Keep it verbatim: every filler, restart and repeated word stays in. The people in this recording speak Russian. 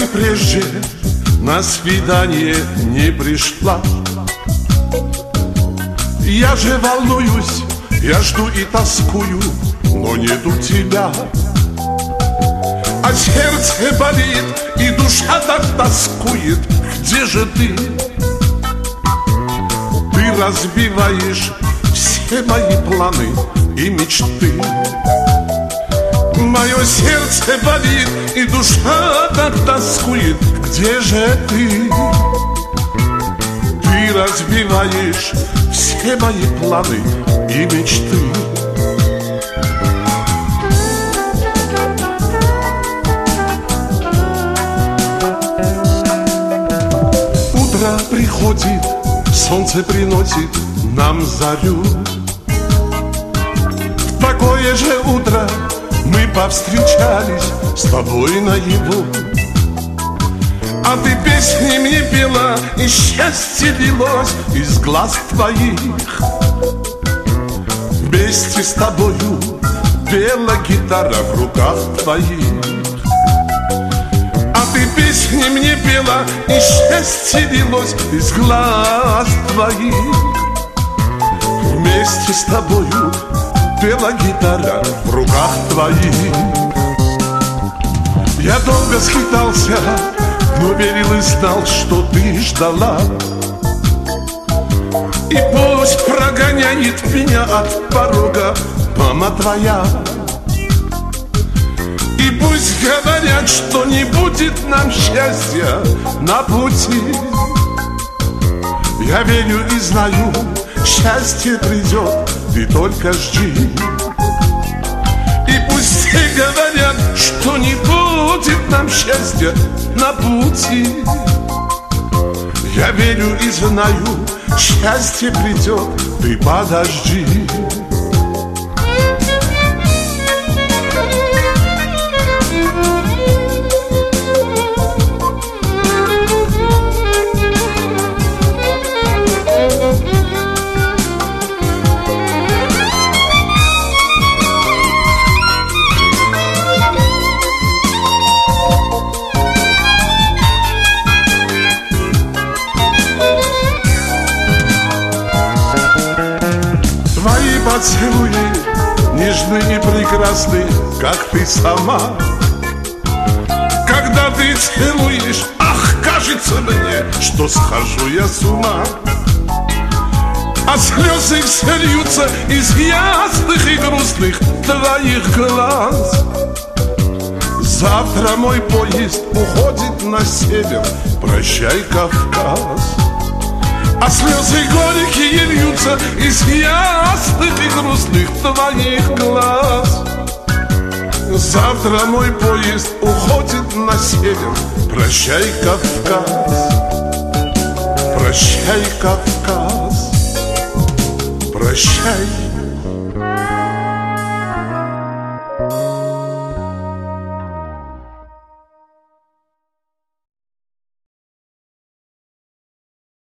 ты прежде на свидание не пришла? Я же волнуюсь, я жду и тоскую, но нету тебя. А сердце болит, и душа так тоскует. Где же ты? Ты разбиваешь все мои планы и мечты. Мое сердце болит, и душа так тоскует. Где же ты? Ты разбиваешь все мои планы и мечты. Утро приходит, солнце приносит нам зарю. В такое же утро мы повстречались с тобой наяву. А ты песни мне пела, и счастье лилось из глаз твоих. Вместе с тобою пела гитара в руках твоих. А ты песни мне пела, и счастье лилось из глаз твоих. Вместе с тобою пела гитара в руках твоих. Я долго скитался, но верил и знал, что ты ждала. И пусть прогоняет меня от порога мама твоя. И пусть говорят, что не будет нам счастья на пути. Я верю и знаю, счастье придет, ты только жди. И пусть все говорят, что не будет нам счастья на пути. Я верю и знаю, счастье придет, ты подожди. Поцелуи нежны и прекрасны, как ты сама. Когда ты целуешь, ах, кажется мне, что схожу я с ума. А слезы все льются из ясных и грустных твоих глаз. Завтра мой поезд уходит на север, прощай, Кавказ. А слезы горькие льются из ясных и грустных твоих глаз. Завтра мой поезд уходит на север, прощай, Кавказ. Прощай, Кавказ. Прощай.